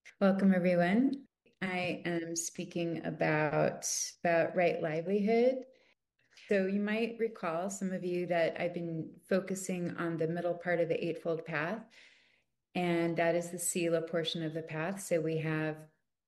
Welcome, everyone. I am speaking about right livelihood. So you might recall, some of you, that I've been focusing on the middle part of the Eightfold Path, and that is the Sila portion of the path. So we have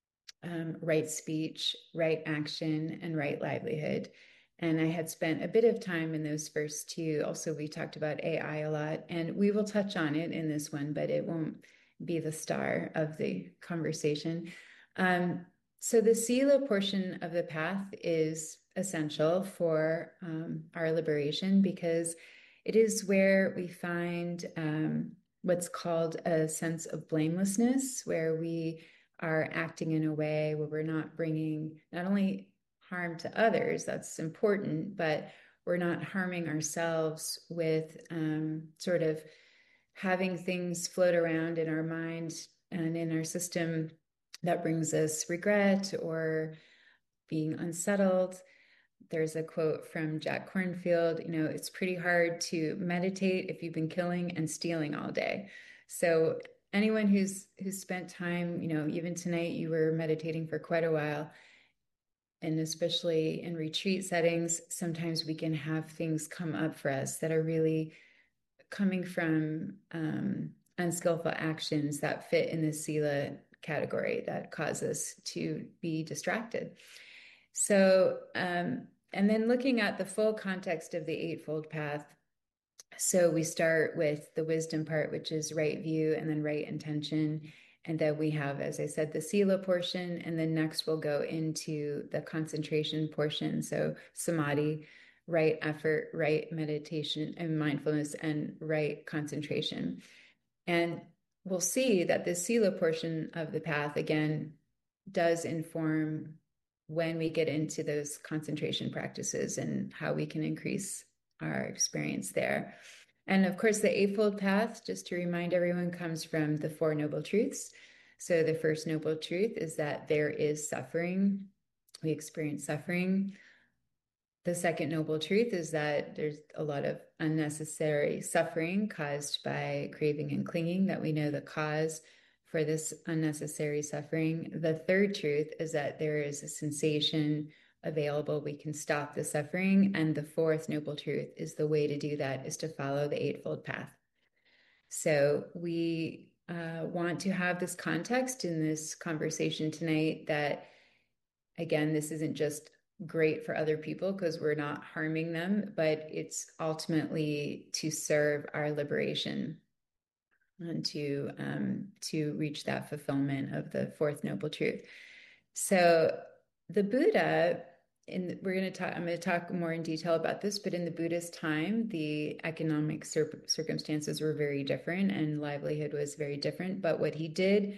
right speech, right action, and right livelihood. And I had spent a bit of time in those first two. Also, we talked about AI a lot, and we will touch on it in this one, but it won't be the star of the conversation. Um, so, the Sila portion of the path is essential for our liberation because it is where we find what's called a sense of blamelessness, where we are acting in a way where we're not bringing not only harm to others, that's important, but we're not harming ourselves with sort of having things float around in our mind and in our system that brings us regret or being unsettled. There's a quote from Jack Kornfield, it's pretty hard to meditate if you've been killing and stealing all day. So anyone who's spent time, even tonight you were meditating for quite a while, and especially in retreat settings, sometimes we can have things come up for us that are really coming from unskillful actions that fit in the Sila category that cause us to be distracted. So, and then looking at the full context of the Eightfold Path. So we start with the wisdom part, which is right view and then right intention. And then we have, as I said, the Sila portion. And then next we'll go into the concentration portion. So samadhi, right effort, right meditation and mindfulness, and right concentration. And we'll see that the Sila portion of the path, again, does inform when we get into those concentration practices and how we can increase our experience there. And of course, the Eightfold Path, just to remind everyone, comes from the Four Noble Truths. So the first noble truth is that there is suffering. We experience suffering. The second noble truth is that there's a lot of unnecessary suffering caused by craving and clinging, that we know the cause for this unnecessary suffering. The third truth is that there is a sensation available. We can stop the suffering. And the fourth noble truth is the way to do that is to follow the Eightfold Path. So we want to have this context in this conversation tonight that, again, this isn't just great for other people because we're not harming them, but it's ultimately to serve our liberation and to reach that fulfillment of the fourth noble truth. So the Buddha, and I'm going to talk more in detail about this, but in the Buddhist time, the economic circumstances were very different and livelihood was very different. But what he did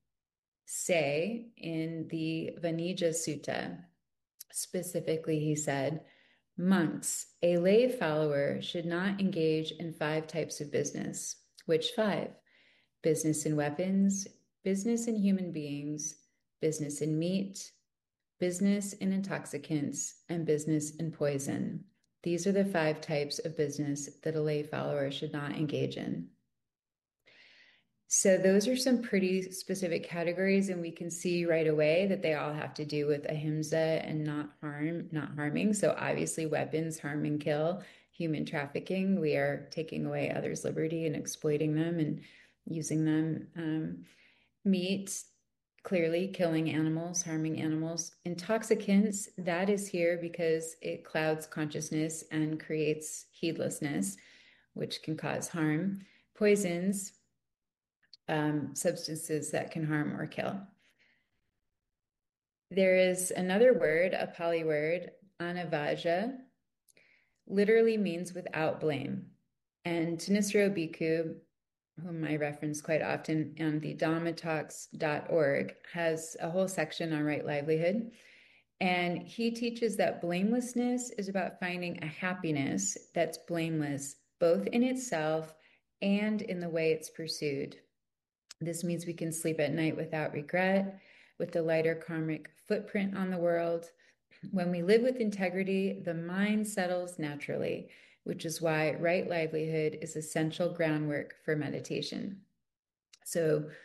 say in the Vanija Sutta, specifically, he said, monks, a lay follower should not engage in five types of business. Which five? Business in weapons, business in human beings, business in meat, business in intoxicants, and business in poison. These are the five types of business that a lay follower should not engage in. So those are some pretty specific categories, and we can see right away that they all have to do with ahimsa and not harming. So obviously weapons harm and kill, human trafficking, we are taking away others' liberty and exploiting them and using them. Meat, clearly killing animals, harming animals. Intoxicants, that is here because it clouds consciousness and creates heedlessness, which can cause harm. Poisons, substances that can harm or kill. There is another word, a Pali word, anavaja, literally means without blame. And Tanisro Bhikkhu, whom I reference quite often on the dhammatalks.org, has a whole section on right livelihood. And he teaches that blamelessness is about finding a happiness that's blameless, both in itself and in the way it's pursued. This means we can sleep at night without regret, with the lighter karmic footprint on the world. When we live with integrity, the mind settles naturally, which is why right livelihood is essential groundwork for meditation. So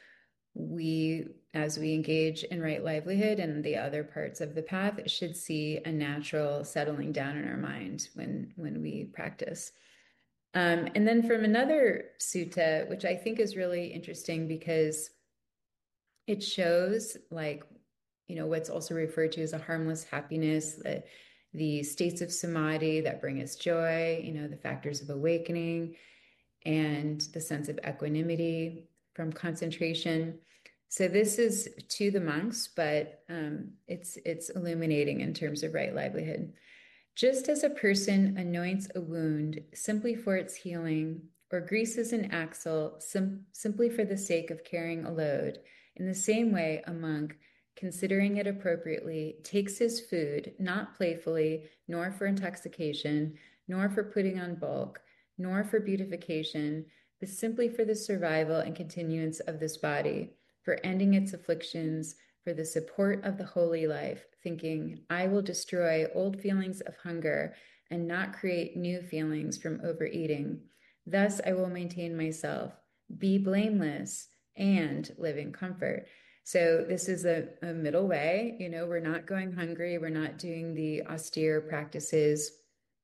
as we engage in right livelihood and the other parts of the path, should see a natural settling down in our mind when we practice. And then from another sutta, which I think is really interesting because it shows what's also referred to as a harmless happiness, the states of samadhi that bring us joy, the factors of awakening and the sense of equanimity from concentration. So this is to the monks, but it's illuminating in terms of right livelihood. Just as a person anoints a wound simply for its healing, or greases an axle simply for the sake of carrying a load, in the same way, a monk, considering it appropriately, takes his food not playfully, nor for intoxication, nor for putting on bulk, nor for beautification, but simply for the survival and continuance of this body, for ending its afflictions, for the support of the holy life, thinking, I will destroy old feelings of hunger and not create new feelings from overeating. Thus I will maintain myself, be blameless, and live in comfort. So this is a middle way. We're not going hungry. We're not doing the austere practices.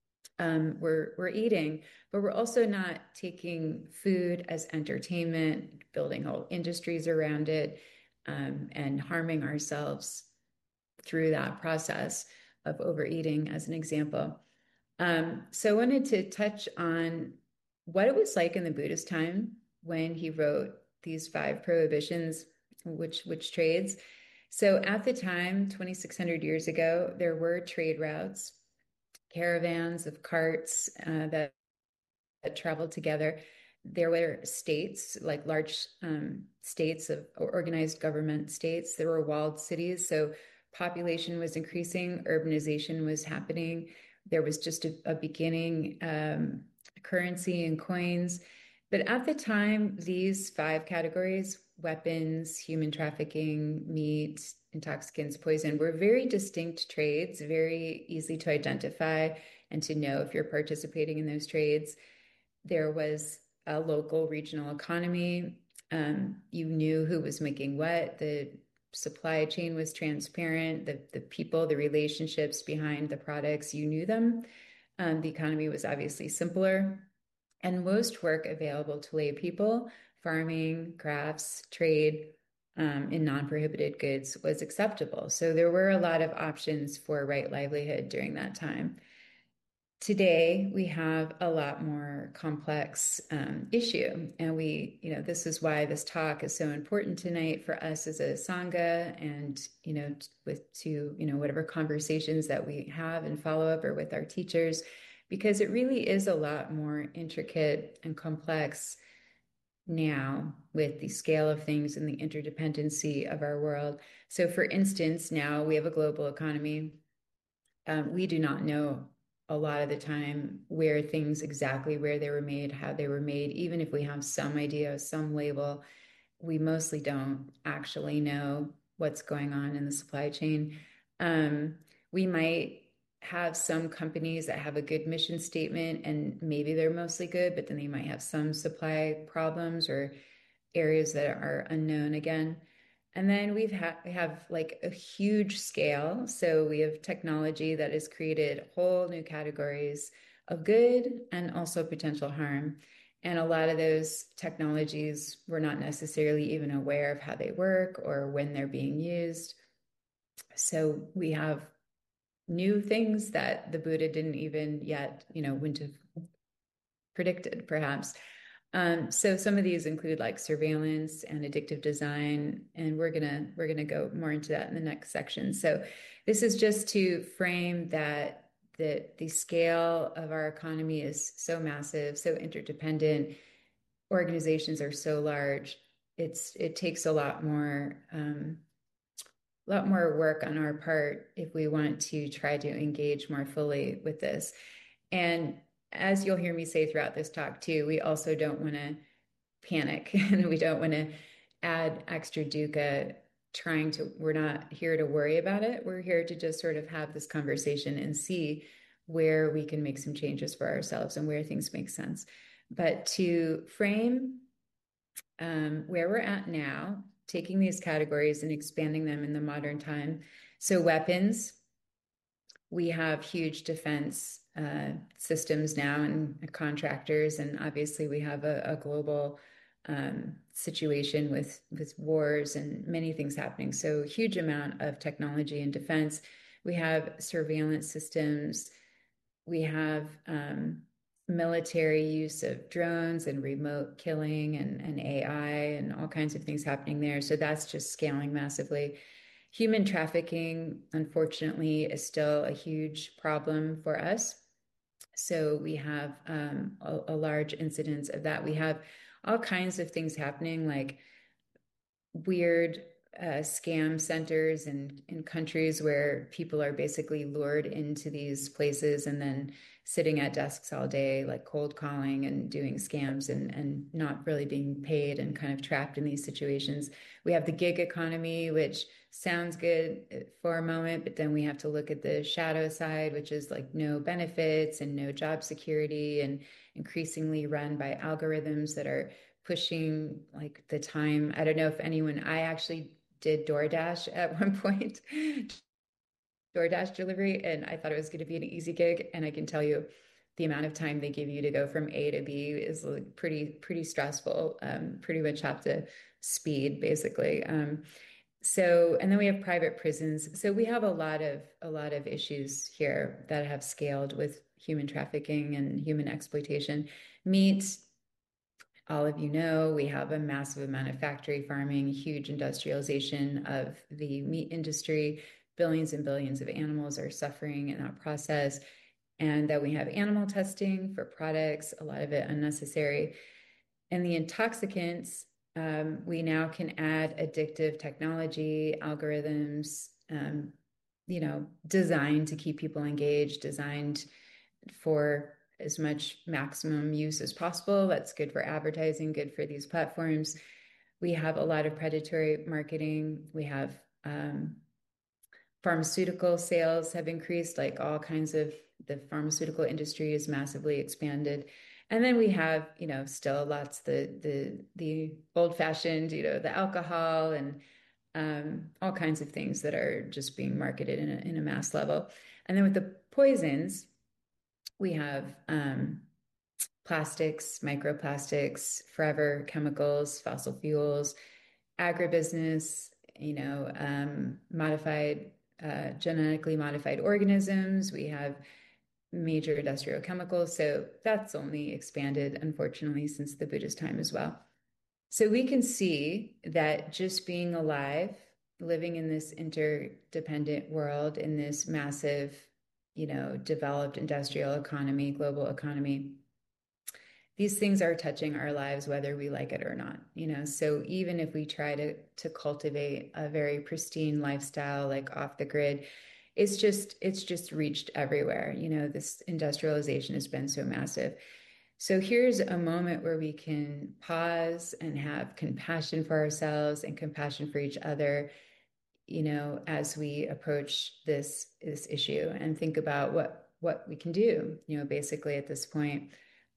We're eating, but we're also not taking food as entertainment, building whole industries around it, and harming ourselves through that process of overeating, as an example. So I wanted to touch on what it was like in the Buddhist time when he wrote these five prohibitions, which trades. So at the time, 2,600 years ago, there were trade routes, caravans of carts that traveled together. There were states, like large states of organized government states. There were walled cities. So population was increasing, urbanization was happening. There was just a beginning currency and coins. But at the time, these five categories, weapons, human trafficking, meat, intoxicants, poison, were very distinct trades, very easy to identify and to know if you're participating in those trades. There was a local regional economy. You knew who was making what. The supply chain was transparent. The people, the relationships behind the products, you knew them. The economy was obviously simpler. And most work available to lay people, farming, crafts, trade, in non-prohibited goods was acceptable. So there were a lot of options for right livelihood during that time. Today, we have a lot more complex issue. And this is why this talk is so important tonight for us as a Sangha and, whatever conversations that we have and follow up or with our teachers, because it really is a lot more intricate and complex now with the scale of things and the interdependency of our world. So for instance, now we have a global economy. We do not know a lot of the time where things exactly where they were made, how they were made. Even if we have some idea, some label, we mostly don't actually know what's going on in the supply chain. We might have some companies that have a good mission statement and maybe they're mostly good, but then they might have some supply problems or areas that are unknown again. And then we have like a huge scale. So we have technology that has created whole new categories of good and also potential harm. And a lot of those technologies we're not necessarily even aware of how they work or when they're being used. So we have new things that the Buddha didn't even yet, wouldn't have predicted, perhaps. So some of these include like surveillance and addictive design, and we're gonna go more into that in the next section. So this is just to frame that the scale of our economy is so massive, so interdependent. Organizations are so large. It takes a lot more work on our part if we want to try to engage more fully with this. And as you'll hear me say throughout this talk too, we also don't want to panic and we don't want to add extra dukkha we're not here to worry about it. We're here to just sort of have this conversation and see where we can make some changes for ourselves and where things make sense. But to frame where we're at now, taking these categories and expanding them in the modern time. So weapons, we have huge defense systems now and contractors, and obviously we have a global situation with wars and many things happening. So huge amount of technology and defense. We have surveillance systems. We have military use of drones and remote killing and AI and all kinds of things happening there. So that's just scaling massively. Human trafficking, unfortunately, is still a huge problem for us. So we have a large incidence of that. We have all kinds of things happening, like weird scam centers in countries where people are basically lured into these places and then sitting at desks all day, like cold calling and doing scams and not really being paid and kind of trapped in these situations. We have the gig economy, which sounds good for a moment, but then we have to look at the shadow side, which is like no benefits and no job security and increasingly run by algorithms that are pushing like the time. I don't know if anyone, I actually did DoorDash at one point, DoorDash delivery, and I thought it was going to be an easy gig. And I can tell you the amount of time they give you to go from A to B is like pretty stressful. Pretty much have to speed basically. So, and then we have private prisons. So we have a lot of issues here that have scaled with human trafficking and human exploitation. Meat, all of you know, we have a massive amount of factory farming, huge industrialization of the meat industry. Billions and billions of animals are suffering in that process. And that we have animal testing for products, a lot of it unnecessary. And the intoxicants, we now can add addictive technology, algorithms, designed to keep people engaged, designed for as much maximum use as possible. That's good for advertising, good for these platforms. We have a lot of predatory marketing. We have pharmaceutical sales have increased, like all kinds of the pharmaceutical industry is massively expanded. And then we have, still lots the old fashioned, the alcohol and all kinds of things that are just being marketed in a mass level. And then with the poisons, we have plastics, microplastics, forever chemicals, fossil fuels, agribusiness, genetically modified organisms. We have major industrial chemicals. So that's only expanded, unfortunately, since the Buddhist time as well. So we can see that just being alive, living in this interdependent world, in this massive, developed industrial economy, global economy, these things are touching our lives whether we like it or not. So even if we try to cultivate a very pristine lifestyle, like off the grid, it's just reached everywhere. This industrialization has been so massive. So here's a moment where we can pause and have compassion for ourselves and compassion for each other, as we approach this issue and think about what we can do, basically at this point.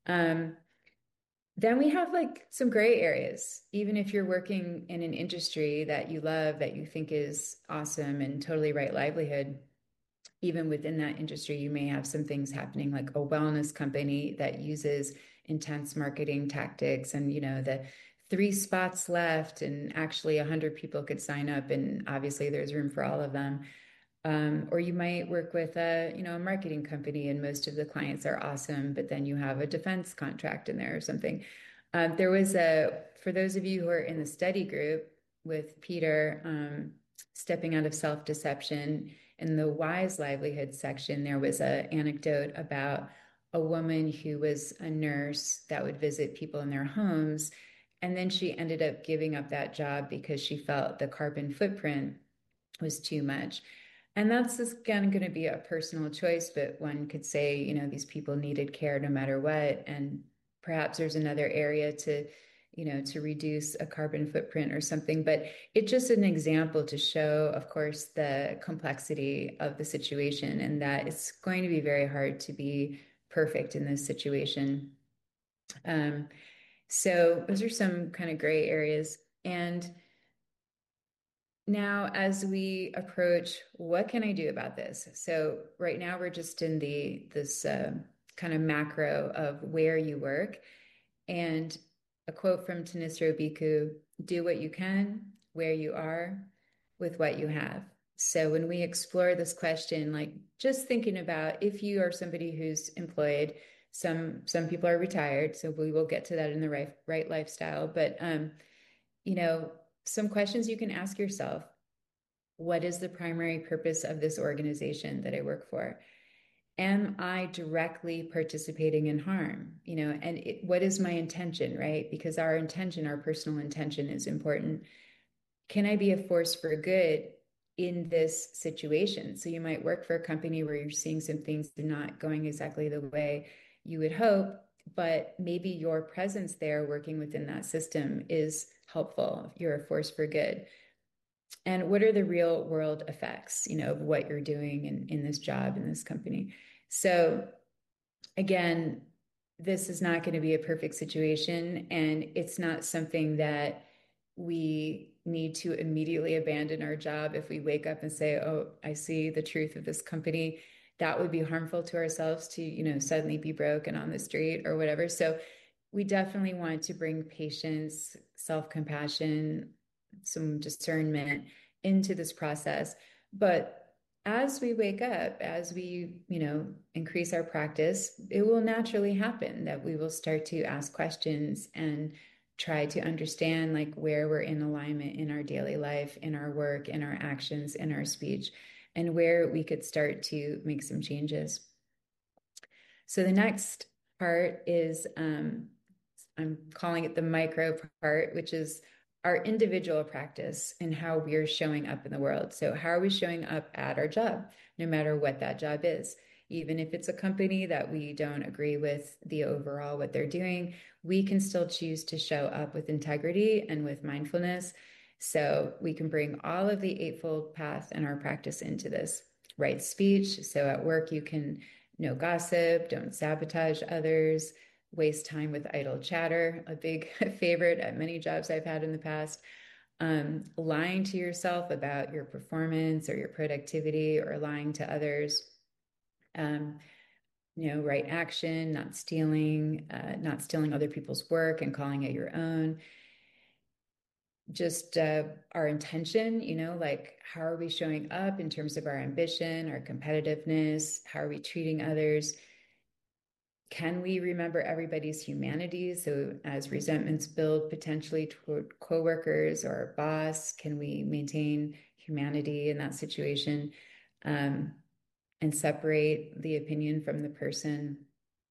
Then we have like some gray areas. Even if you're working in an industry that you love, that you think is awesome and totally right livelihood, even within that industry, you may have some things happening, like a wellness company that uses intense marketing tactics and, the 3 spots left and actually 100 people could sign up. And obviously there's room for all of them. Or you might work with a marketing company and most of the clients are awesome, but then you have a defense contract in there or something. For those of you who are in the study group with Peter, stepping out of self-deception, in the wise livelihood section, there was an anecdote about a woman who was a nurse that would visit people in their homes. And then she ended up giving up that job because she felt the carbon footprint was too much. And that's just, again, going to be a personal choice, but one could say, these people needed care no matter what. And perhaps there's another area to reduce a carbon footprint or something. But it's just an example to show, of course, the complexity of the situation and that it's going to be very hard to be perfect in this situation. So those are some kind of gray areas. And Now, as we approach, what can I do about this? So right now we're just in the this kind of macro of where you work, and a quote from Tanisro Bhikkhu: "Do what you can, where you are, with what you have." So when we explore this question, like just thinking about if you are somebody who's employed, some people are retired, so we will get to that in the right lifestyle, but you know, some questions you can ask yourself: what is the primary purpose of this organization that I work for? Am I directly participating in harm? And what is my intention, right? Because our intention, our personal intention is important. Can I be a force for good in this situation? So you might work for a company where you're seeing some things are not going exactly the way you would hope, but maybe your presence there working within that system is helpful. You're a force for good. And what are the real world effects, of what you're doing in this job, in this company? So again, this is not going to be a perfect situation, and it's not something that we need to immediately abandon our job if we wake up and say, "Oh, I see the truth of this company." That would be harmful to ourselves to, suddenly be broke and on the street or whatever. So we definitely want to bring patience, self-compassion, some discernment into this process. But as we wake up, as we, increase our practice, it will naturally happen that we will start to ask questions and try to understand like where we're in alignment in our daily life, in our work, in our actions, in our speech, and where we could start to make some changes. So the next part is I'm calling it the micro part, which is our individual practice and how we're showing up in the world. So, how are we showing up at our job, no matter what that job is? Even if it's a company that we don't agree with the overall what they're doing, we can still choose to show up with integrity and with mindfulness. So, we can bring all of the Eightfold Path and our practice into this. Right speech. So, at work, you can no gossip, don't sabotage others, waste time with idle chatter, a big favorite at many jobs I've had in the past. Lying to yourself about your performance or your productivity, or lying to others. Um, right action, not stealing other people's work and calling it your own. Just our intention, like how are we showing up in terms of our ambition, our competitiveness? How are we treating others? Can we remember everybody's humanity? So as resentments build potentially toward coworkers or our boss, can we maintain humanity in that situation, um, and separate the opinion from the person?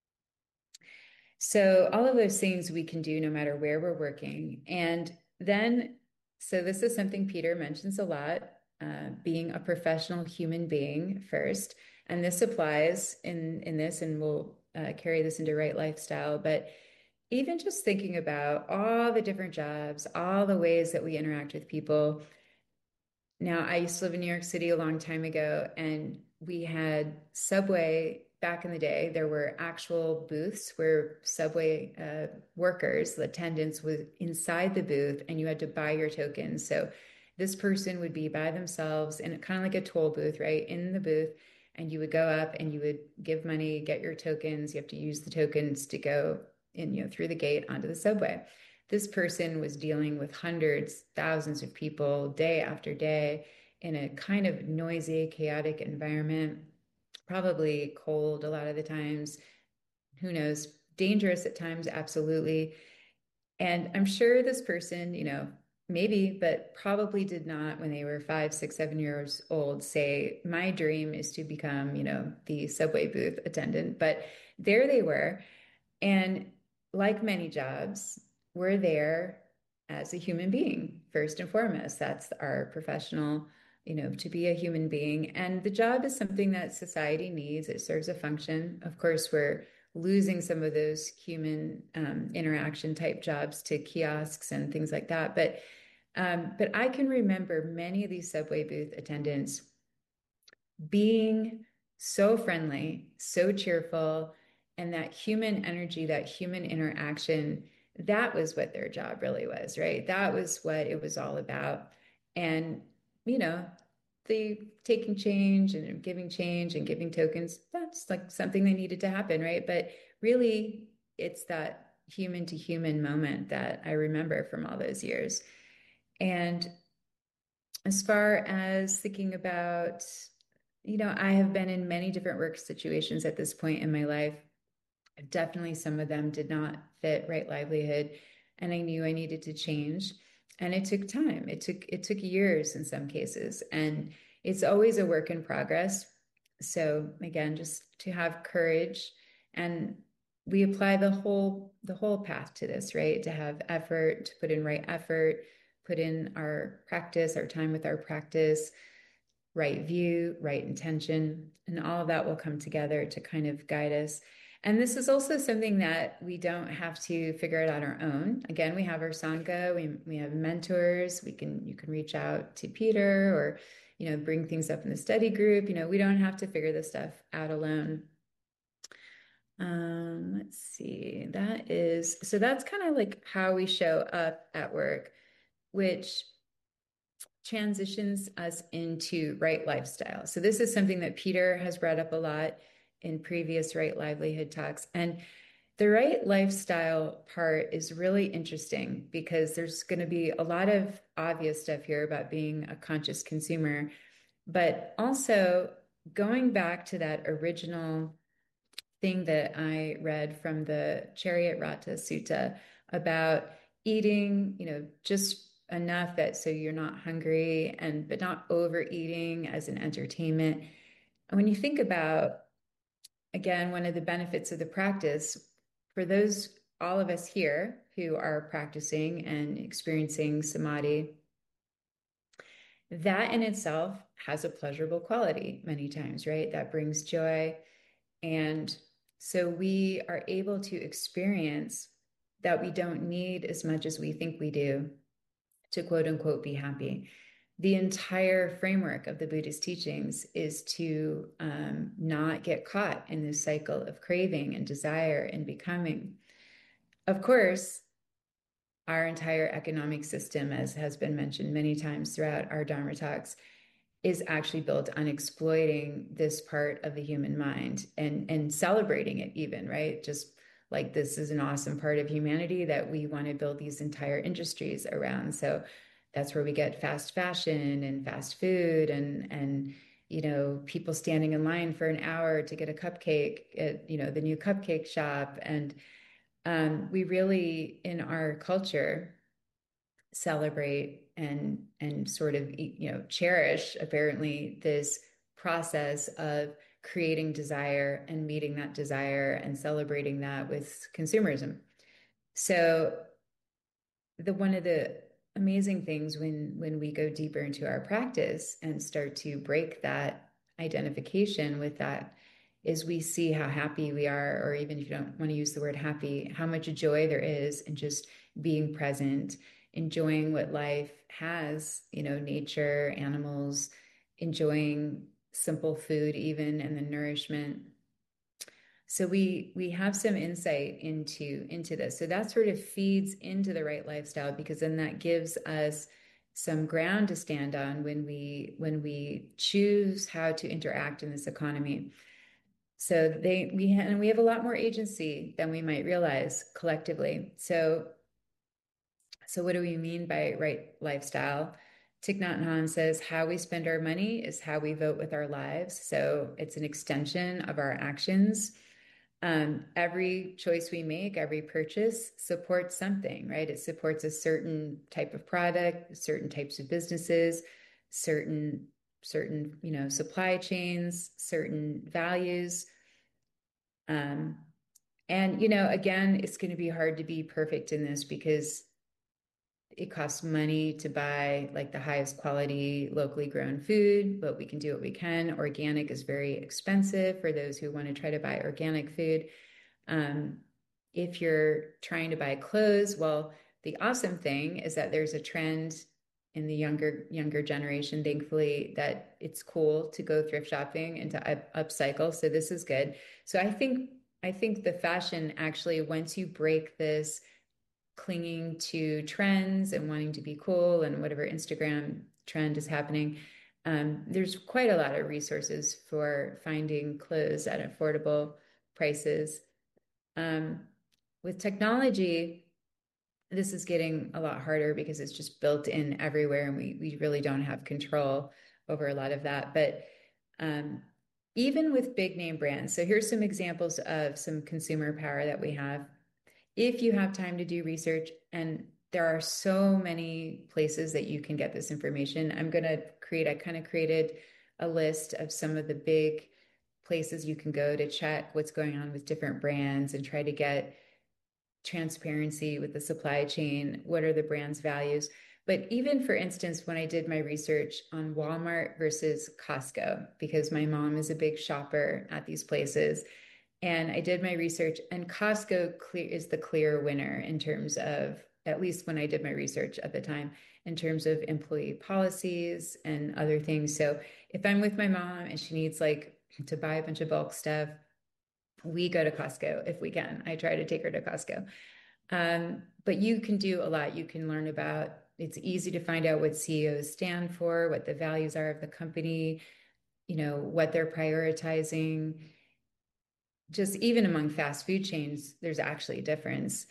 So all of those things we can do no matter where we're working. And then, so this is something Peter mentions a lot, being a professional human being first. And this applies in this, and we'll carry this into right lifestyle. But even just thinking about all the different jobs, all the ways that we interact with people. Now, I used to live in New York City a long time ago, and we had Subway back in the day. There were actual booths where Subway workers, the attendants, was inside the booth, and you had to buy your tokens. So this person would be by themselves in kind of like a toll booth, right, in the booth, and you would go up and you would give money, get your tokens. You have to use the tokens to go in, through the gate onto the subway. This person was dealing with hundreds, thousands of people day after day in a kind of noisy, chaotic environment, probably cold a lot of the times. Who knows? Dangerous at times, absolutely. And I'm sure this person, maybe, but probably did not, when they were 5, 6, 7 years old, say, my dream is to become, the subway booth attendant. But there they were. And like many jobs, we're there as a human being, first and foremost. That's our professional, to be a human being. And the job is something that society needs. It serves a function. Of course, we're losing some of those human interaction type jobs to kiosks and things like that. But I can remember many of these subway booth attendants being so friendly, so cheerful, and that human energy, that human interaction, that was what their job really was, right? That was what it was all about. And the taking change and giving tokens, that's like something that needed to happen, right? But really, it's that human to human moment that I remember from all those years. And as far as thinking about, I have been in many different work situations at this point in my life. Definitely some of them did not fit right livelihood, and I knew I needed to change. And it took time. It took years in some cases, and it's always a work in progress. So again, just to have courage, and we apply the whole path to this, right? To have effort, to put in right effort, put in our practice, our time with our practice, right view, right intention, and all of that will come together to kind of guide us. And this is also something that we don't have to figure it out on our own. Again, we have our Sangha, we have mentors. You can reach out to Peter or, bring things up in the study group. We don't have to figure this stuff out alone. Let's see. That's kind of like how we show up at work, which transitions us into right lifestyle. So this is something that Peter has brought up a lot in previous right livelihood talks. And the right lifestyle part is really interesting because there's going to be a lot of obvious stuff here about being a conscious consumer, but also going back to that original thing that I read from the Charyavrata Sutta about eating, just enough that so you're not hungry and but not overeating as an entertainment. And when you think about, again, one of the benefits of the practice for those all of us here who are practicing and experiencing samadhi, that in itself has a pleasurable quality many times, right? That brings joy. And so we are able to experience that we don't need as much as we think we do to quote unquote be happy. The entire framework of the Buddhist teachings is to not get caught in this cycle of craving and desire and becoming. Of course, our entire economic system, as has been mentioned many times throughout our Dharma talks, is actually built on exploiting this part of the human mind and celebrating it even, right? Just like this is an awesome part of humanity that we want to build these entire industries around. So that's where we get fast fashion and fast food and people standing in line for an hour to get a cupcake at the new cupcake shop. And we really in our culture celebrate and sort of cherish apparently this process of creating desire and meeting that desire and celebrating that with consumerism. So the one of the amazing things when we go deeper into our practice and start to break that identification with that is we see how happy we are, or even if you don't want to use the word happy, how much joy there is in just being present, enjoying what life has, nature, animals, enjoying simple food even, and the nourishment. So we have some insight into this. So that sort of feeds into the right lifestyle because then that gives us some ground to stand on when we choose how to interact in this economy. So we have a lot more agency than we might realize collectively. So what do we mean by right lifestyle? Thich Nhat Hanh says, how we spend our money is how we vote with our lives. So it's an extension of our actions. Every choice we make, every purchase supports something, right? It supports a certain type of product, certain types of businesses, certain, supply chains, certain values. Um, and, again, it's going to be hard to be perfect in this because it costs money to buy like the highest quality locally grown food, but we can do what we can. Organic is very expensive for those who want to try to buy organic food. Um, if you're trying to buy clothes, well, the awesome thing is that there's a trend in the younger generation, thankfully, that it's cool to go thrift shopping and to upcycle. So this is good. So I think the fashion actually, once you break this clinging to trends and wanting to be cool and whatever Instagram trend is happening, there's quite a lot of resources for finding clothes at affordable prices. Um, with technology, this is getting a lot harder because it's just built in everywhere and we really don't have control over a lot of that. But um, even with big name brands, so here's some examples of some consumer power that we have. If you have time to do research, and there are so many places that you can get this information, I kind of created a list of some of the big places you can go to check what's going on with different brands and try to get transparency with the supply chain. What are the brand's values? But even for instance, when I did my research on Walmart versus Costco, because my mom is a big shopper at these places, and I did my research, and is the clear winner in terms of, at least when I did my research at the time, in terms of employee policies and other things. So if I'm with my mom and she needs like to buy a bunch of bulk stuff, we go to Costco if we can. I try to take her to Costco. But you can do a lot. You can learn about, it's easy to find out what CEOs stand for, what the values are of the company, what they're prioritizing. Just even among fast food chains, there's actually a difference.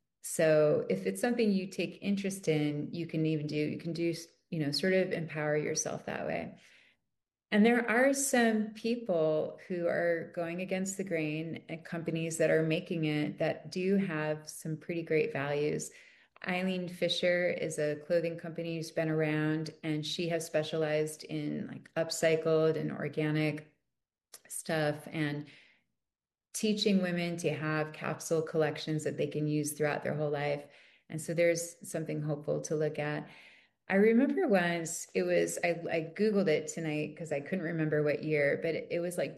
So if it's something you take interest in, you can do, sort of empower yourself that way. And there are some people who are going against the grain and companies that are making it that do have some pretty great values. Eileen Fisher is a clothing company who's been around, and she has specialized in like upcycled and organic stuff and teaching women to have capsule collections that they can use throughout their whole life. And so there's something hopeful to look at. I remember once I Googled it tonight because I couldn't remember what year, but it was like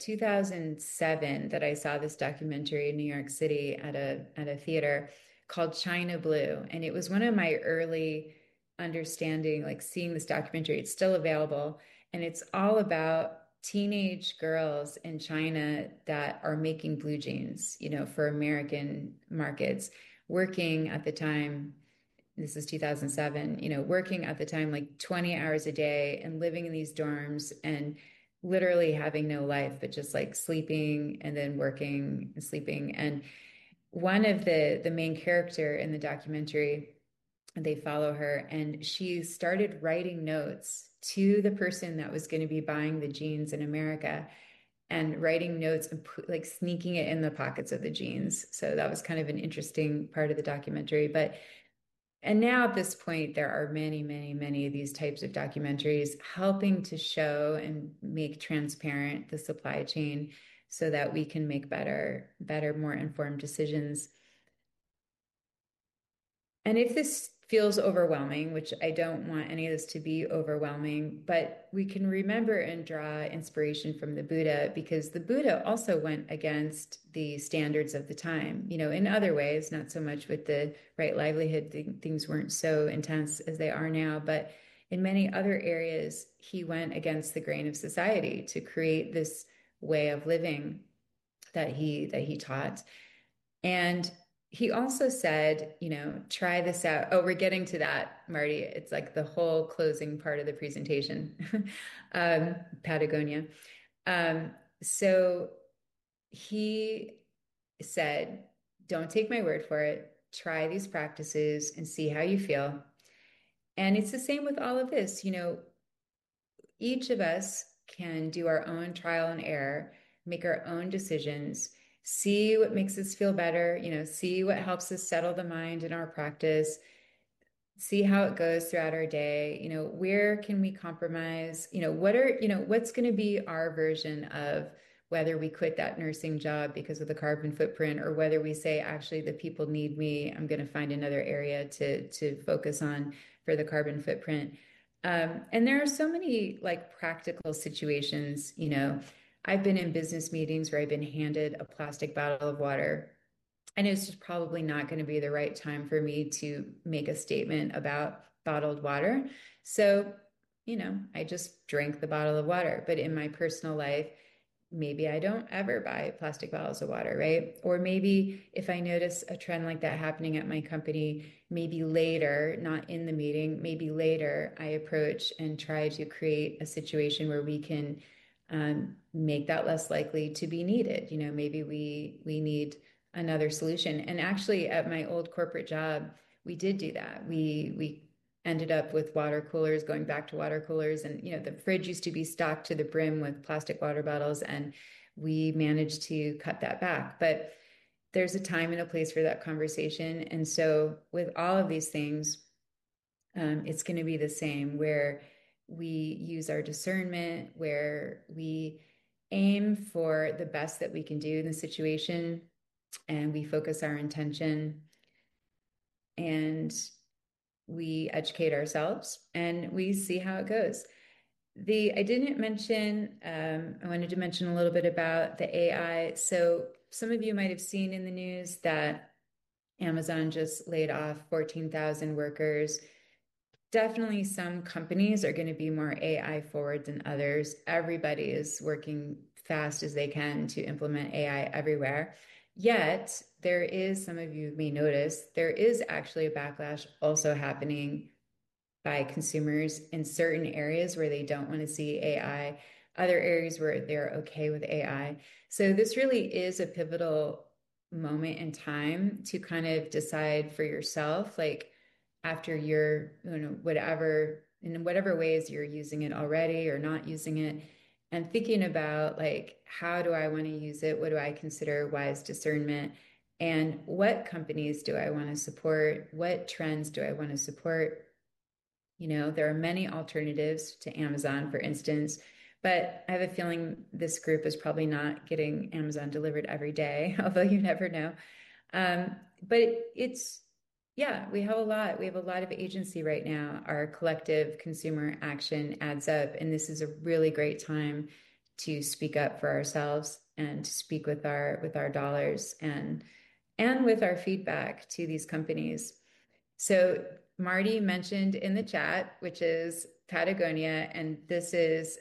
2007 that I saw this documentary in New York City at a theater called China Blue. And it was one of my early understanding, like seeing this documentary. It's still available, and it's all about teenage girls in China that are making blue jeans, for American markets, working at the time, this is 2007, working at the time like 20 hours a day and living in these dorms and literally having no life, but just like sleeping and then working and sleeping. And one of the main character in the documentary, they follow her, and she started writing notes to the person that was going to be buying the jeans in America, and writing notes and like sneaking it in the pockets of the jeans. So that was kind of an interesting part of the documentary. And now at this point, there are many, many, many of these types of documentaries helping to show and make transparent the supply chain so that we can make better, more informed decisions. And if this feels overwhelming, which I don't want any of this to be overwhelming, but we can remember and draw inspiration from the Buddha, because the Buddha also went against the standards of the time, in other ways, not so much with the right livelihood, things weren't so intense as they are now, but in many other areas, he went against the grain of society to create this way of living that he taught. And he also said, try this out. Oh, we're getting to that, Marty. It's like the whole closing part of the presentation, Patagonia. So he said, don't take my word for it. Try these practices and see how you feel. And it's the same with all of this. Each of us can do our own trial and error, make our own decisions, see what makes us feel better, see what helps us settle the mind in our practice, see how it goes throughout our day, where can we compromise, what's going to be our version of whether we quit that nursing job because of the carbon footprint, or whether we say, actually, the people need me, I'm going to find another area to focus on for the carbon footprint. And there are so many like practical situations, I've been in business meetings where I've been handed a plastic bottle of water, and it's just probably not going to be the right time for me to make a statement about bottled water. So, I just drank the bottle of water. But in my personal life, maybe I don't ever buy plastic bottles of water, right? Or maybe if I notice a trend like that happening at my company, maybe later, not in the meeting, maybe later, I approach and try to create a situation where we can make that less likely to be needed. You know, maybe we need another solution. And actually, at my old corporate job, we did do that. We ended up with water coolers, going back to water coolers. And, you know, the fridge used to be stocked to the brim with plastic water bottles, and we managed to cut that back. But there's a time and a place for that conversation. And so, with all of these things, it's going to be the same where we use our discernment, where we aim for the best that we can do in the situation, and we focus our intention, and we educate ourselves, and we see how it goes. I didn't mention, I wanted to mention a little bit about the AI. So some of you might have seen in the news that Amazon just laid off 14,000 workers. Definitely some companies are going to be more AI forward than others. Everybody is working fast as they can to implement AI everywhere. Yet, there is, some of you may notice, there is actually a backlash also happening by consumers in certain areas where they don't want to see AI, other areas where they're okay with AI. So this really is a pivotal moment in time to kind of decide for yourself, like after you're, you know, whatever, in whatever ways you're using it already or not using it, and thinking about like, how do I want to use it? What do I consider wise discernment? And what companies do I want to support? What trends do I want to support? You know, there are many alternatives to Amazon, for instance, but I have a feeling this group is probably not getting Amazon delivered every day, although you never know. But it's, yeah, we have a lot. We have a lot of agency right now. Our collective consumer action adds up, and this is a really great time to speak up for ourselves and to speak with our dollars and with our feedback to these companies. So Marty mentioned in the chat, which is Patagonia, and this is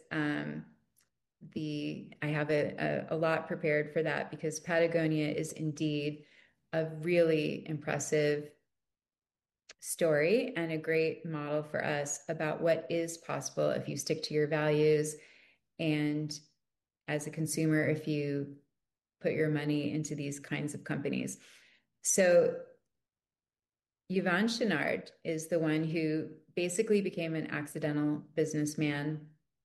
I have a lot prepared for that because Patagonia is indeed a really impressive story and a great model for us about what is possible if you stick to your values and as a consumer, if you put your money into these kinds of companies. So Yvon Chouinard is the one who basically became an accidental businessman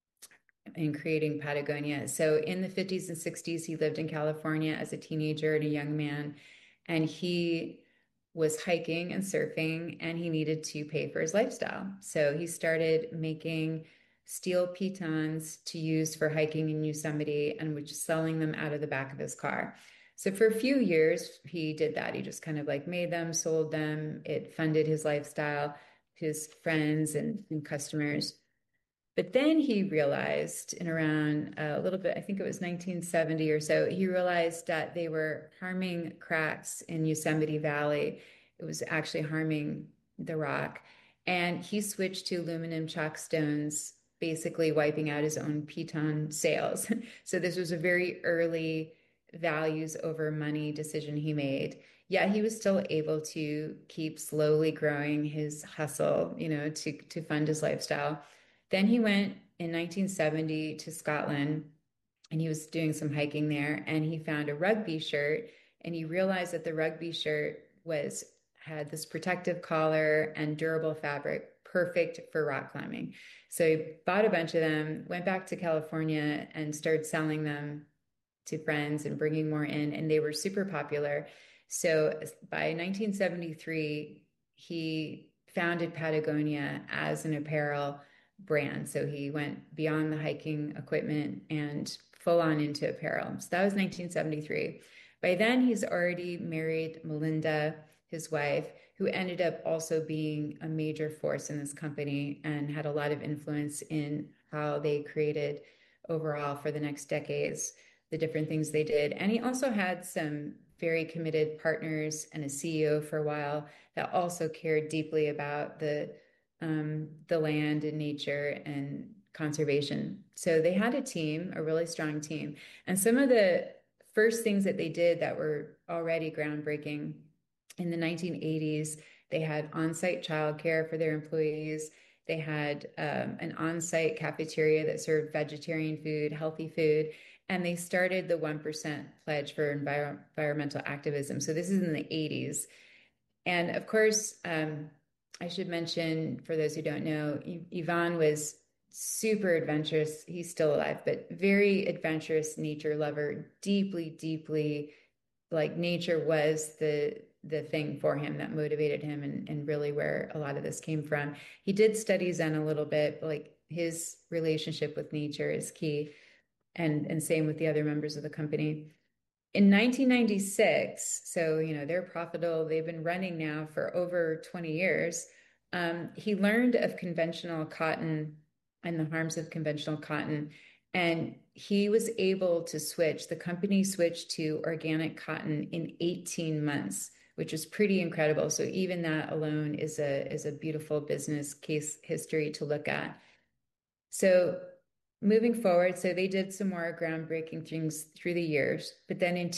in creating Patagonia. So in the 50s and 60s, he lived in California as a teenager and a young man, and he was hiking and surfing, and he needed to pay for his lifestyle. So he started making steel pitons to use for hiking in Yosemite and was just selling them out of the back of his car. So for a few years, he did that. He just kind of like made them, sold them. It funded his lifestyle, his friends and customers. But then he realized in around a little bit, I think it was 1970 or so, he realized that they were harming cracks in Yosemite Valley. It was actually harming the rock. And he switched to aluminum chalk stones, basically wiping out his own piton sales. So this was a very early values over money decision he made. Yeah, he was still able to keep slowly growing his hustle, you know, to fund his lifestyle. Then he went in 1970 to Scotland and he was doing some hiking there and he found a rugby shirt and he realized that the rugby shirt had this protective collar and durable fabric, perfect for rock climbing. So he bought a bunch of them, went back to California and started selling them to friends and bringing more in, and they were super popular. So by 1973, he founded Patagonia as an apparel brand. So he went beyond the hiking equipment and full on into apparel. So that was 1973. By then, he's already married Melinda, his wife, who ended up also being a major force in this company and had a lot of influence in how they created overall for the next decades, the different things they did. And he also had some very committed partners and a CEO for a while that also cared deeply about the the land and nature and conservation. So they had a team, a really strong team. And some of the first things that they did that were already groundbreaking in the 1980s, they had on-site childcare for their employees. They had an on-site cafeteria that served vegetarian food, healthy food, and they started the 1% pledge for environmental activism. So this is in the 80s. And of course, I should mention, for those who don't know, Ivan was super adventurous. He's still alive, but very adventurous nature lover, deeply, deeply, like nature was the thing for him that motivated him, and really where a lot of this came from. He did study Zen a little bit, but like his relationship with nature is key, and same with the other members of the company. In 1996, so they're profitable. They've been running now for over 20 years. He learned of conventional cotton and the harms of conventional cotton, and he was able to switch. The company switched to organic cotton in 18 months, which is pretty incredible. So even that alone is a beautiful business case history to look at. So moving forward, so they did some more groundbreaking things through the years, but then in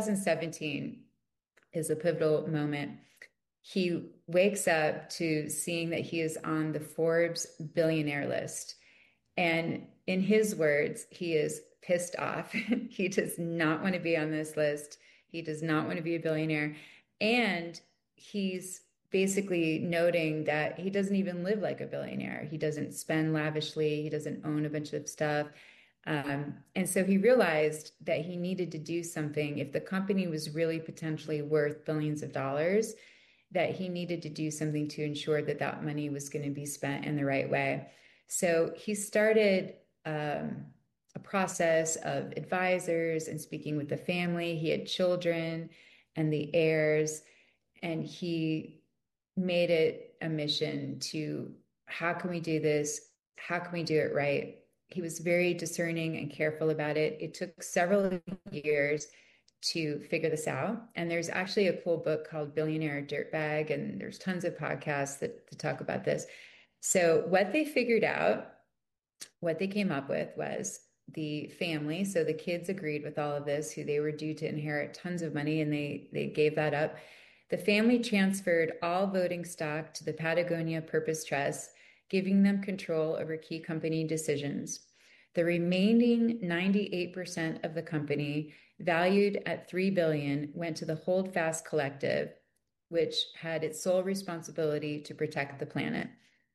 2017 is a pivotal moment. He wakes up to seeing that he is on the Forbes billionaire list. And in his words, he is pissed off. He does not want to be on this list. He does not want to be a billionaire. And he's basically noting that he doesn't even live like a billionaire. He doesn't spend lavishly. He doesn't own a bunch of stuff. And so he realized that he needed to do something. If the company was really potentially worth billions of dollars, that he needed to do something to ensure that that money was going to be spent in the right way. So he started a process of advisors and speaking with the family. He had children and the heirs, and he made it a mission to, how can we do this? How can we do it right? He was very discerning and careful about it. It took several years to figure this out. And there's actually a cool book called Billionaire Dirtbag, and there's tons of podcasts that talk about this. So what they figured out, what they came up with was the family. So the kids agreed with all of this, who they were due to inherit tons of money, and they gave that up. The family transferred all voting stock to the Patagonia Purpose Trust, giving them control over key company decisions. The remaining 98% of the company, valued at $3 billion, went to the Holdfast Collective, which had its sole responsibility to protect the planet.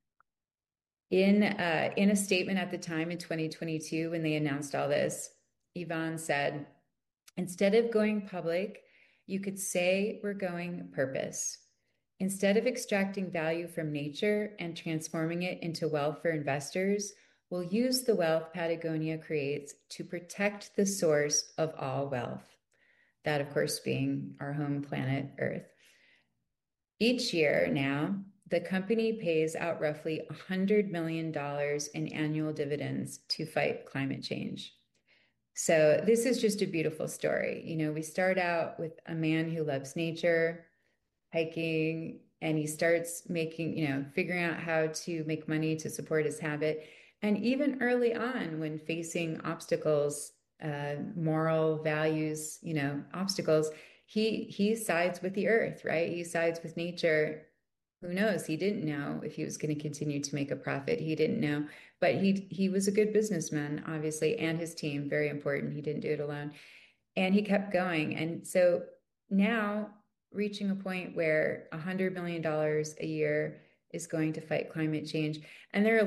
In a statement at the time in 2022, when they announced all this, Ivan said, "Instead of going public, you could say we're going purpose. Instead of extracting value from nature and transforming it into wealth for investors, we'll use the wealth Patagonia creates to protect the source of all wealth." That, of course, being our home planet, Earth. Each year now, the company pays out roughly $100 million in annual dividends to fight climate change. So this is just a beautiful story. We start out with a man who loves nature, hiking, and he starts making, figuring out how to make money to support his habit. And even early on, when facing obstacles, moral values, obstacles, he sides with the earth, right? He sides with nature. Who knows? He didn't know if he was going to continue to make a profit. He didn't know, but he was a good businessman, obviously, and his team, very important. He didn't do it alone, and he kept going. And so now, reaching a point where $100 million a year is going to fight climate change. And there are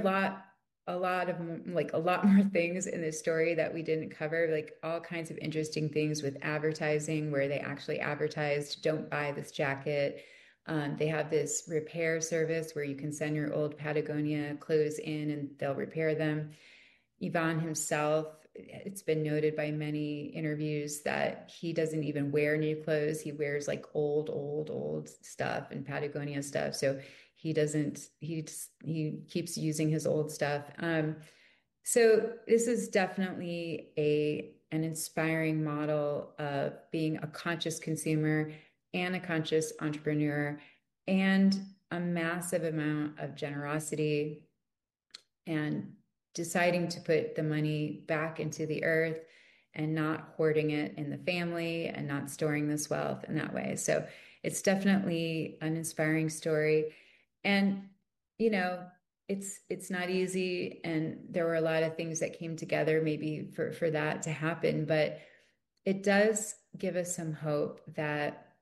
a lot more things in this story that we didn't cover, like all kinds of interesting things with advertising, where they actually advertised, "Don't buy this jacket." They have this repair service where you can send your old Patagonia clothes in and they'll repair them. Ivan himself, it's been noted by many interviews that he doesn't even wear new clothes. He wears like old stuff and Patagonia stuff. So he keeps using his old stuff. So this is definitely an inspiring model of being a conscious consumer and a conscious entrepreneur, and a massive amount of generosity and deciding to put the money back into the earth and not hoarding it in the family and not storing this wealth in that way. So it's definitely an inspiring story. And, you know, it's not easy, and there were a lot of things that came together maybe for that to happen, but it does give us some hope that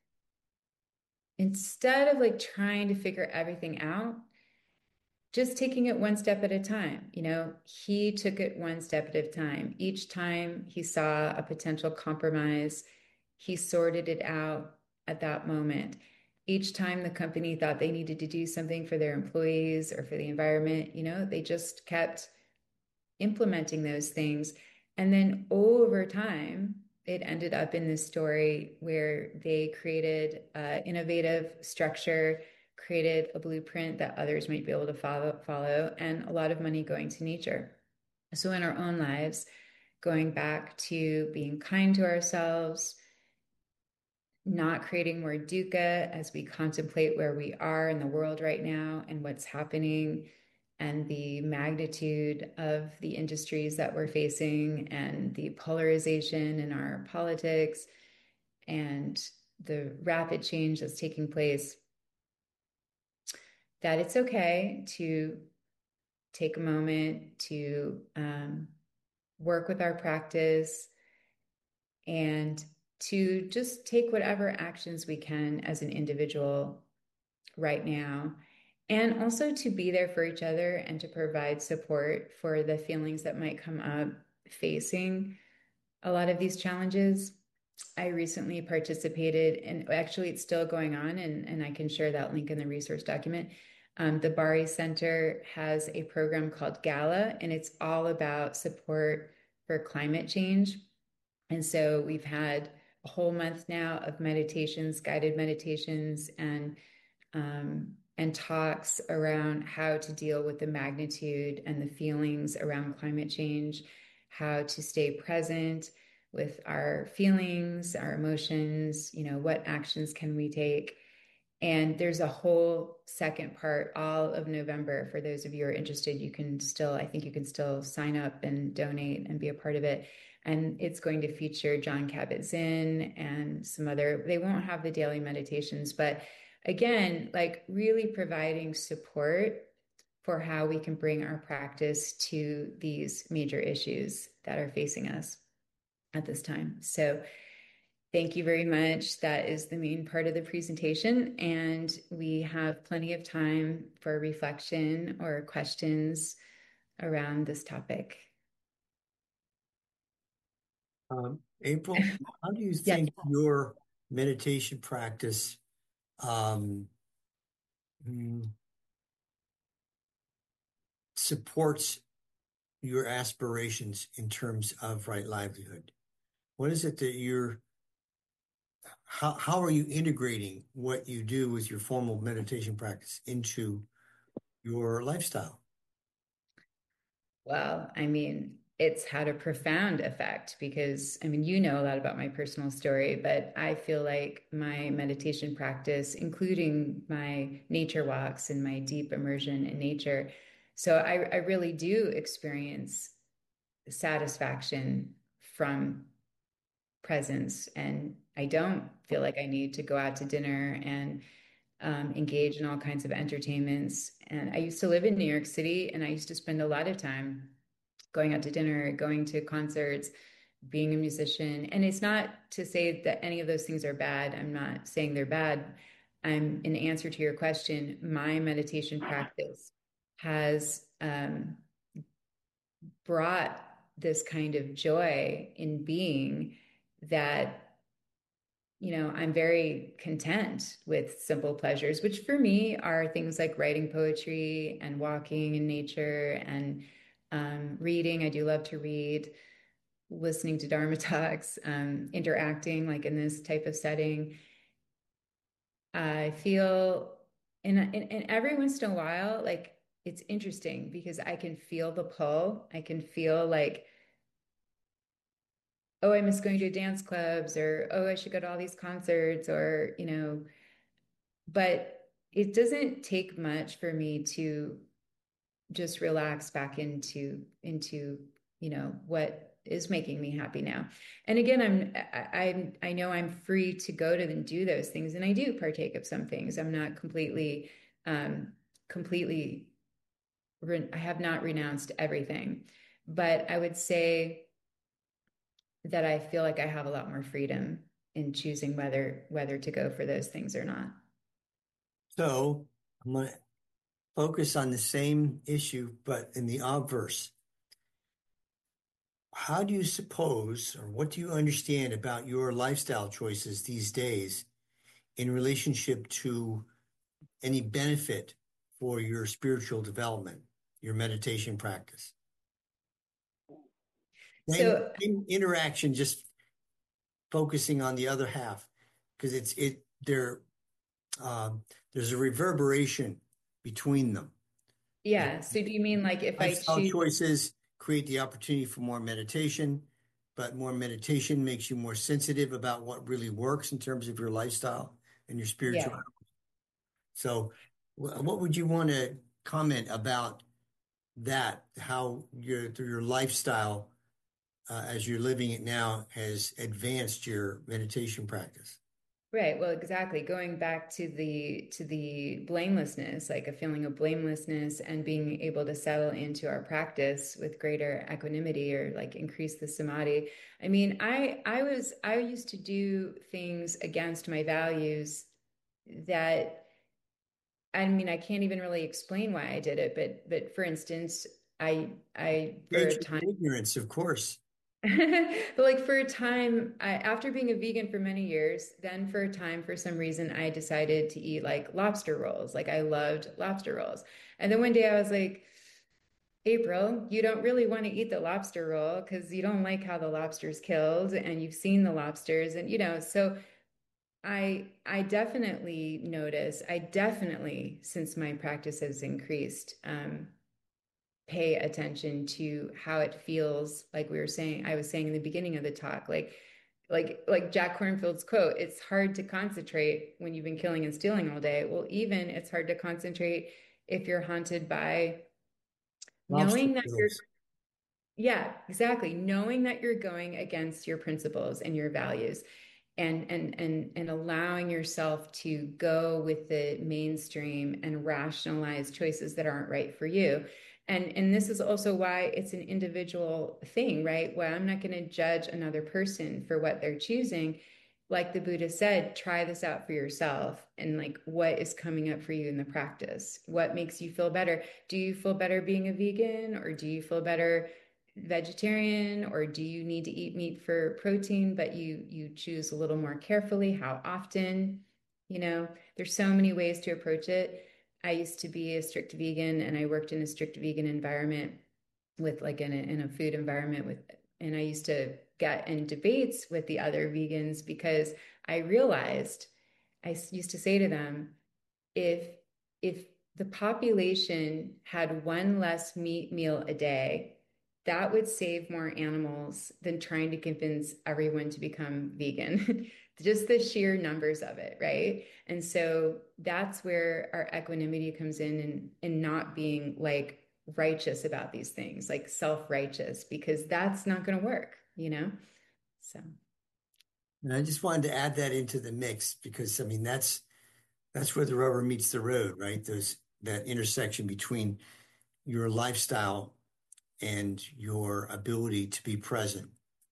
instead of like trying to figure everything out, just taking it one step at a time. He took it one step at a time. Each time he saw a potential compromise, he sorted it out at that moment. Each time the company thought they needed to do something for their employees or for the environment, they just kept implementing those things. And then over time, it ended up in this story where they created an innovative structure, created a blueprint that others might be able to follow, and a lot of money going to nature. So in our own lives, going back to being kind to ourselves, not creating more dukkha as we contemplate where we are in the world right now and what's happening and the magnitude of the industries that we're facing and the polarization in our politics and the rapid change that's taking place, that it's okay to take a moment to work with our practice and to just take whatever actions we can as an individual right now, and also to be there for each other and to provide support for the feelings that might come up facing a lot of these challenges. I recently participated, and actually it's still going on, and I can share that link in the resource document. The Bari Center has a program called Gala, and it's all about support for climate change. And so we've had a whole month now of meditations, guided meditations, and talks around how to deal with the magnitude and the feelings around climate change, how to stay present with our feelings, our emotions, what actions can we take? And there's a whole second part, all of November. For those of you who are interested, I think you can still sign up and donate and be a part of it. And it's going to feature Jon Kabat-Zinn and some other, they won't have the daily meditations, but again, like really providing support for how we can bring our practice to these major issues that are facing us at this time. So thank you very much. That is the main part of the presentation, and we have plenty of time for reflection or questions around this topic. April, how do you Yes. think your meditation practice um, mm, supports your aspirations in terms of right livelihood? What is it that how are you integrating what you do with your formal meditation practice into your lifestyle? Well, I mean, it's had a profound effect because, I mean, you know a lot about my personal story, but I feel like my meditation practice, including my nature walks and my deep immersion in nature. So I really do experience satisfaction from presence, and I don't feel like I need to go out to dinner and engage in all kinds of entertainments. And I used to live in New York City, and I used to spend a lot of time going out to dinner, going to concerts, being a musician. And it's not to say that any of those things are bad. I'm not saying they're bad. I'm in answer to your question. My meditation practice has brought this kind of joy in being that, I'm very content with simple pleasures, which for me are things like writing poetry and walking in nature and reading. I do love to read, listening to Dharma talks, interacting like in this type of setting. I feel, and every once in a while, like it's interesting because I can feel the pull. I can feel like, oh, I miss going to dance clubs, or oh, I should go to all these concerts, or, but it doesn't take much for me to just relax back into what is making me happy now. And again, I know I'm free to go to and do those things, and I do partake of some things. I'm not completely I have not renounced everything, but I would say that I feel like I have a lot more freedom in choosing whether to go for those things or not. So I'm going to focus on the same issue, but in the obverse. How do you suppose, or what do you understand about your lifestyle choices these days in relationship to any benefit for your spiritual development, your meditation practice? So Same interaction, just focusing on the other half, because there's a reverberation between them. And yeah, so do you mean like if I lifestyle choose, choices create the opportunity for more meditation, but more meditation makes you more sensitive about what really works in terms of your lifestyle and your spiritual. yeah. So, what would you want to comment about that? How your lifestyle, as you're living it now, has advanced your meditation practice? Right. Well, exactly. Going back to the blamelessness, like a feeling of blamelessness and being able to settle into our practice with greater equanimity or like increase the samadhi. I mean, I used to do things against my values that I mean, I can't even really explain why I did it, but for instance, I for a Nature time of ignorance, of course. But like for a time, after being a vegan for many years, then for a time, for some reason, I decided to eat like lobster rolls. Like I loved lobster rolls. And then one day I was like, April, you don't really want to eat the lobster roll because you don't like how the lobster's killed and you've seen the lobsters and so I definitely notice, I definitely, since my practice has increased, pay attention to how it feels, like I was saying in the beginning of the talk, like Jack Kornfield's quote, it's hard to concentrate when you've been killing and stealing all day. Well, even it's hard to concentrate if you're haunted by Lobster knowing that you're bills. yeah, exactly. Knowing that you're going against your principles and your values and allowing yourself to go with the mainstream and rationalize choices that aren't right for you. And this is also why it's an individual thing, right? Why I'm not going to judge another person for what they're choosing. Like the Buddha said, try this out for yourself and like what is coming up for you in the practice. What makes you feel better? Do you feel better being a vegan or do you feel better vegetarian, or do you need to eat meat for protein, but you choose a little more carefully how often? There's so many ways to approach it. I used to be a strict vegan and I worked in a strict vegan environment with like in a food environment with and I used to get in debates with the other vegans because I realized used to say to them, if if the population had one less meat meal a day, that would save more animals than trying to convince everyone to become vegan. Just the sheer numbers of it, right? And so that's where our equanimity comes in and not being like righteous about these things, like self-righteous, because that's not going to work. So And I just wanted to add that into the mix because I mean that's where the rubber meets the road, right? That intersection between your lifestyle and your ability to be present.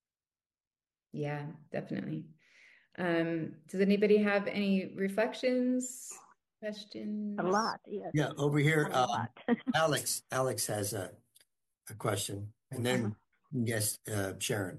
yeah, definitely. Does anybody have any reflections, A questions? lot, yes. Yeah, over here, A lot. Alex has a question, and Uh-huh. then yes, Sharon.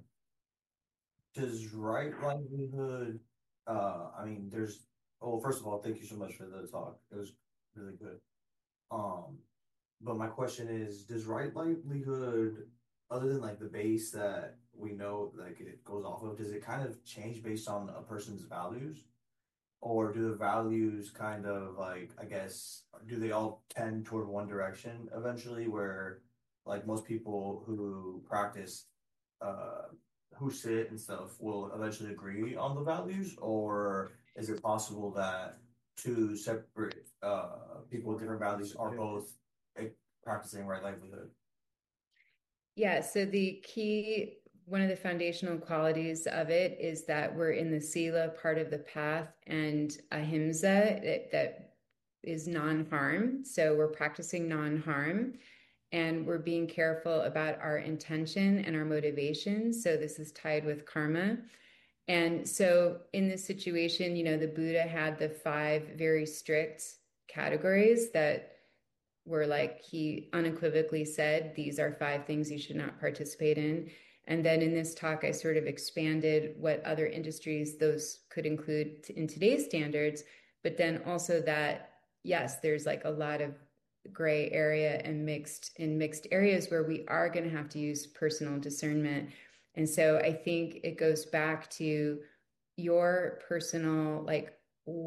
Does right livelihood, I mean, well, first of all, thank you so much for the talk. It was really good. Um, but my question is, does right livelihood, other than like the base that we know, like it goes off of, does it kind of change based on a person's values? Or do the values kind of like, I guess, do they all tend toward one direction eventually, where like most people who practice, uh, who sit and stuff will eventually agree on the values? Or is it possible that two separate people with different values are both practicing right livelihood? Yeah, so one of the foundational qualities of it is that we're in the Sila part of the path and ahimsa that is non-harm. So we're practicing non-harm and we're being careful about our intention and our motivation. So this is tied with karma. And so in this situation, the Buddha had the five very strict categories that were like he unequivocally said, these are five things you should not participate in. And then in this talk, I sort of expanded what other industries those could include in today's standards, but then also that, yes, there's like a lot of gray area and mixed areas where we are going to have to use personal discernment. And so I think it goes back to your personal, like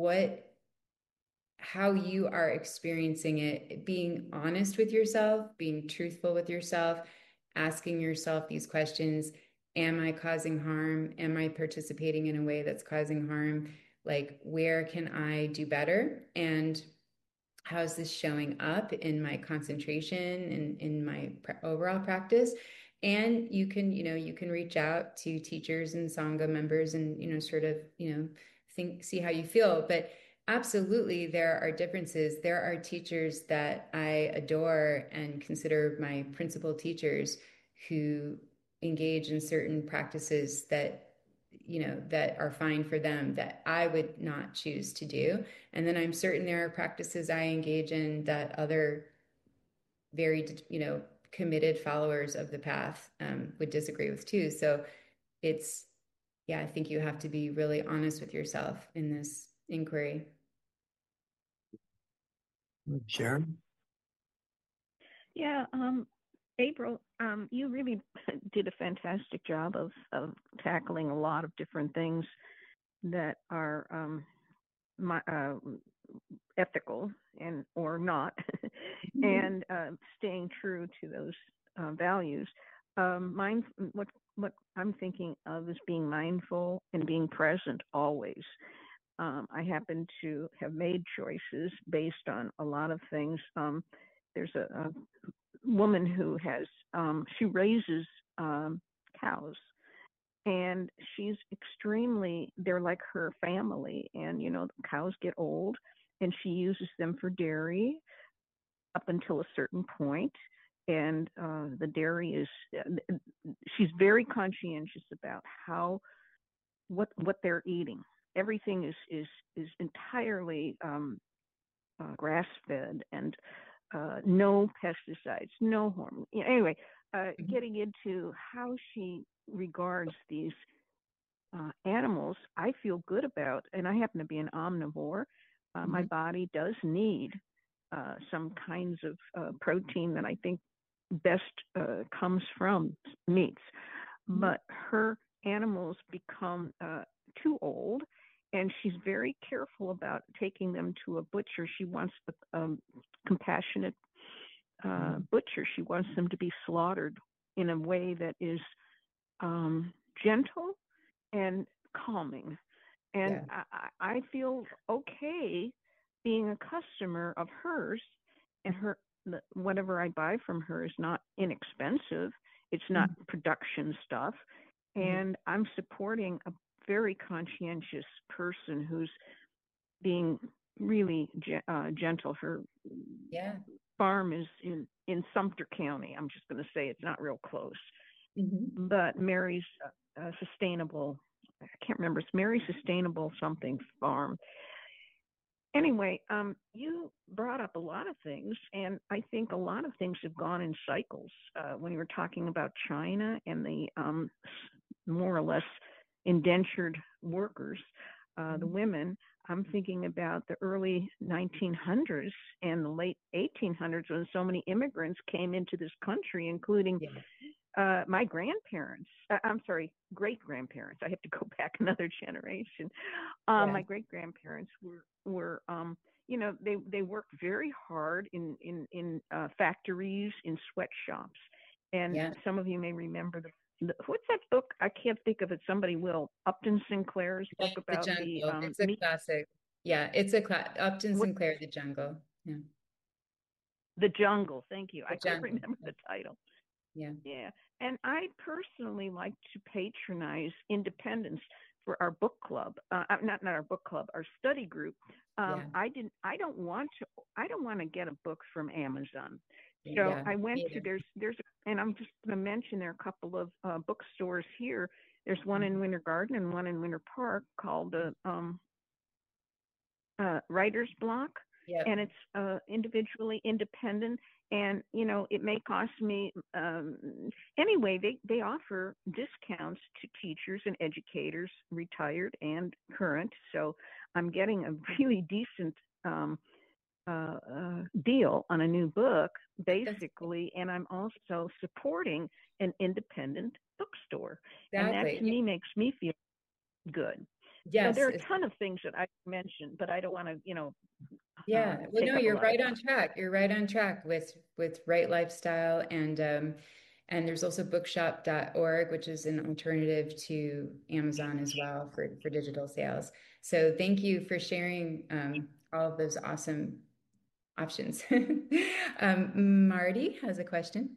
how you are experiencing it, being honest with yourself, being truthful with yourself, asking yourself these questions. Am I causing harm? Am I participating in a way that's causing harm? Like, where can I do better? And how is this showing up in my concentration and in my overall practice? And you can reach out to teachers and Sangha members and, sort of, see how you feel. But absolutely, there are differences. There are teachers that I adore and consider my principal teachers who engage in certain practices that are fine for them that I would not choose to do. And then I'm certain there are practices I engage in that other very, committed followers of the path would disagree with too. So it's, yeah, I think you have to be really honest with yourself in this inquiry. Sharon? Yeah, April, you really did a fantastic job of tackling a lot of different things that are ethical and or not, and staying true to those values. What I'm thinking of is being mindful and being present always. I happen to have made choices based on a lot of things. There's a woman who has she raises cows, and they're like her family, and the cows get old and she uses them for dairy up until a certain point, and the dairy is she's very conscientious about what they're eating. Everything is entirely grass fed and no pesticides, no hormone. Anyway, getting into how she regards these animals, I feel good about, and I happen to be an omnivore. My body does need some kinds of protein that I think best comes from meats. But her animals become too old, and she's very careful about taking them to a butcher. She wants the compassionate butcher. She wants them to be slaughtered in a way that is gentle and calming. And I feel okay being a customer of hers, and whatever I buy from her is not inexpensive. It's not production stuff. And I'm supporting a very conscientious person who's being really gentle. Her farm is in Sumter County. I'm just going to say it's not real close. But Mary's sustainable, I can't remember, it's Mary Sustainable something farm. Anyway, you brought up a lot of things, and I think a lot of things have gone in cycles. When you were talking about China and the more or less indentured workers, the women, I'm thinking about the early 1900s and the late 1800s when so many immigrants came into this country, including my grandparents. I'm sorry, great-grandparents. I have to go back another generation. My great-grandparents were they worked very hard in factories, in sweatshops. And some of you may remember what's that book? I can't think of it. Somebody will. Upton Sinclair's book about the jungle. It's a classic. Yeah, it's a class. Upton What Sinclair, The Jungle. Yeah, the Jungle? Thank you. The I couldn't Jungle. remember the title. Yeah, Yeah, and I personally like to patronize independence for our book club. Not our book club, our study group. yeah, I didn't. I don't want to. I don't want to get a book from Amazon. So yeah. I went Me to either. and I'm just going to mention there are a couple of bookstores here. There's one in Winter Garden and one in Winter Park called writer's block, and Yep. it's individually independent. And it may cost me anyway. They offer discounts to teachers and educators, retired and current. So I'm getting a really decent deal on a new book, That's basically, and I'm also supporting an independent bookstore, and that to exactly. me makes me feel good. So there Yes. are a ton of things that I mentioned, but I don't want to, Yeah. Well, take no, up a you're lot of right on time. track. You're right on track with Right Lifestyle and there's also bookshop.org, which is an alternative to Amazon as well for digital sales. So thank you for sharing all of those awesome options. Marty has a question.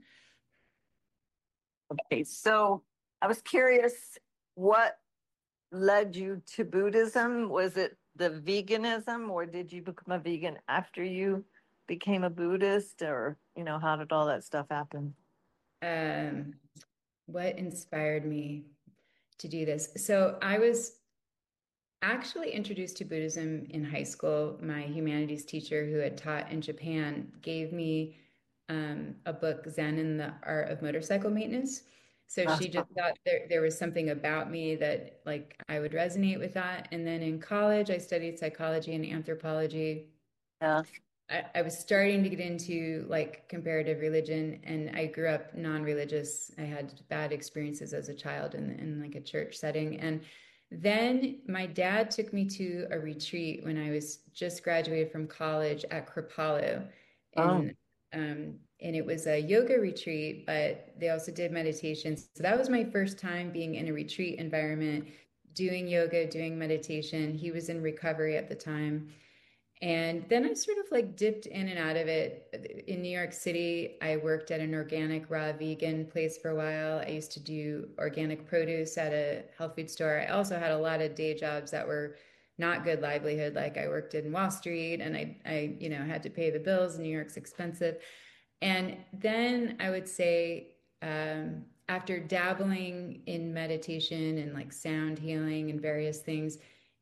Okay, so I was curious what led you to Buddhism? Was it the veganism, or did you become a vegan after you became a Buddhist, or how did all that stuff happen? Um, what inspired me to do this? So I was actually introduced to Buddhism in high school. My humanities teacher, who had taught in Japan, gave me a book, Zen and the Art of Motorcycle Maintenance. So Uh, she just thought there was something about me that like I would resonate with that. And then in college, I studied psychology and anthropology. yeah. I was starting to get into like comparative religion, and I grew up non-religious. I had bad experiences as a child in like a church setting. And then my dad took me to a retreat when I was just graduated from college at Kripalu. Oh, And it was a yoga retreat, but they also did meditation. So that was my first time being in a retreat environment, doing yoga, doing meditation. He was in recovery at the time. And then I sort of like dipped in and out of it. In New York City, I worked at an organic raw vegan place for a while. I used to do organic produce at a health food store. I also had a lot of day jobs that were not good livelihood. Like I worked in Wall Street and I had to pay the bills. New York's expensive. And then I would say, after dabbling in meditation and like sound healing and various things,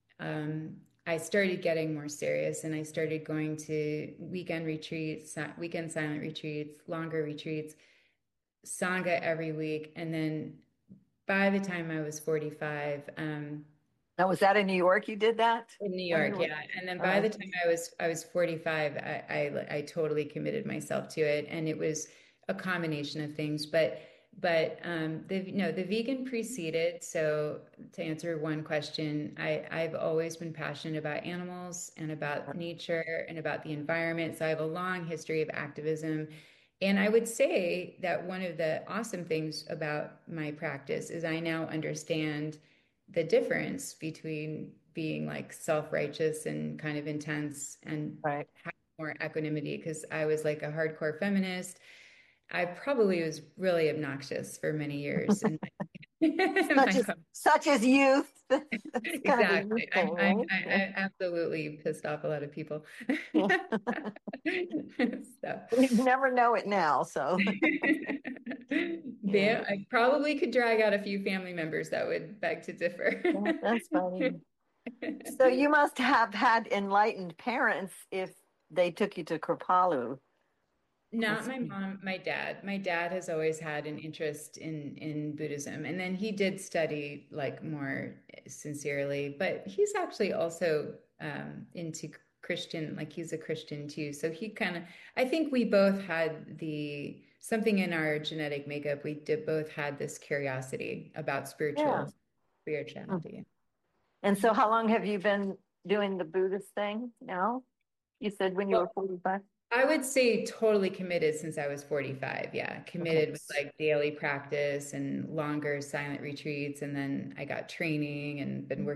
I started getting more serious and I started going to weekend retreats, weekend silent retreats, longer retreats, Sangha every week. And then by the time I was 45, now was that in New York you did that in New when you York, were? yeah. And then by Uh, the time I was 45, I totally committed myself to it. And it was a combination of things. But the vegan preceded. So to answer one question, I've always been passionate about animals and about nature and about the environment. So I have a long history of activism. And I would say that one of the awesome things about my practice is I now understand the difference between being like self-righteous and kind of intense and right. have more equanimity because I was like a hardcore feminist. I probably was really obnoxious for many years and Such my as such as youth. That's kind of a youth exactly. thing, right? I absolutely pissed off a lot of people. Yeah. So You never know it now, so yeah. there, I probably could drag out a few family members that would beg to differ. Yeah, that's funny. So you must have had enlightened parents if they took you to Kripalu. Not That's, my mom, my dad. My dad has always had an interest in Buddhism, and then he did study like more sincerely, but he's actually also into Christian, like he's a Christian too. So he kind of, I think we both had the something in our genetic makeup. We did both had this curiosity about yeah. spirituality. And so how long have you been doing the Buddhist thing now? You said when you were Well, 45? I would say totally committed since I was 45. Yeah, Okay. committed with like daily practice and longer silent retreats. And then I got training and been working with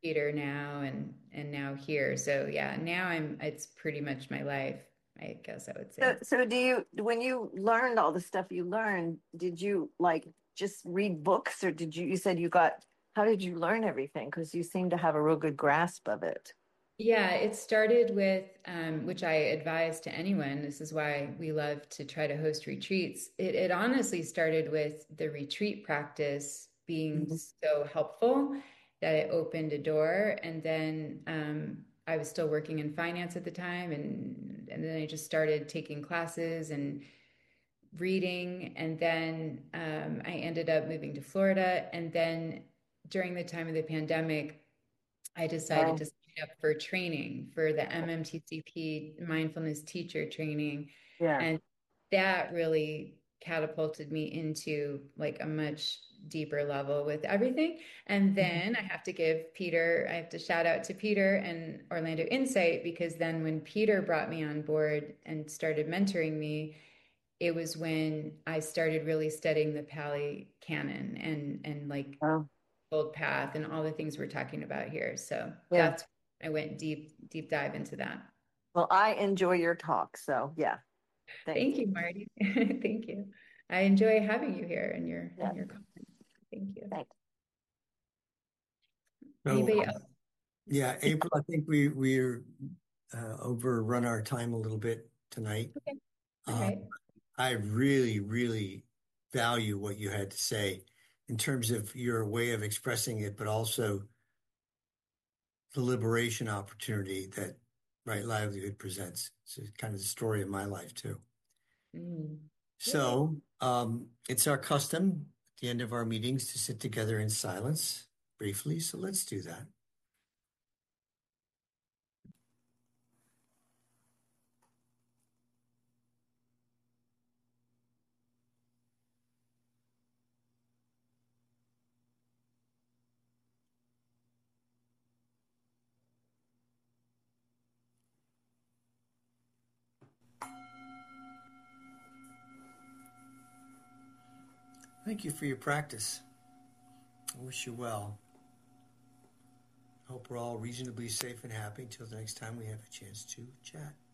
Peter now and now here. So yeah, now it's pretty much my life, I guess I would So, say. so when you learned all the stuff you learned, did you like just read books or you said how did you learn everything? Because you seem to have a real good grasp of it. Yeah, it started with, which I advise to anyone. This is why we love to try to host retreats. It honestly started with the retreat practice being Mhm. so helpful that it opened a door. And then I was still working in finance at the time, and then I just started taking classes and reading. And then I ended up moving to Florida. And then during the time of the pandemic, I decided Oh, to sign up for training for the MMTCP mindfulness teacher training. yeah. And that really catapulted me into like a much deeper level with everything. And Mhm. then I have to shout out to Peter and Orlando Insight, because then when Peter brought me on board and started mentoring me, it was when I started really studying the Pali Canon and like Oh, Old Path and all the things we're talking about here. So yeah. that's I went deep dive into that. Well, I enjoy your talk, so yeah, thank Thank you. you, Marty. Thank you. I enjoy having you here and Yeah, your comments. Thank you. thanks. So, Anybody else? yeah, April, I think we're overrun our time a little bit tonight. Okay. All Uh, right. I really, really value what you had to say in terms of your way of expressing it, but also the liberation opportunity that Right Livelihood presents. It's kind of the story of my life too. Mm. Yeah. So, it's our custom at the end of our meetings to sit together in silence briefly. So let's do that. Thank you for your practice. I wish you well. Hope we're all reasonably safe and happy until the next time we have a chance to chat.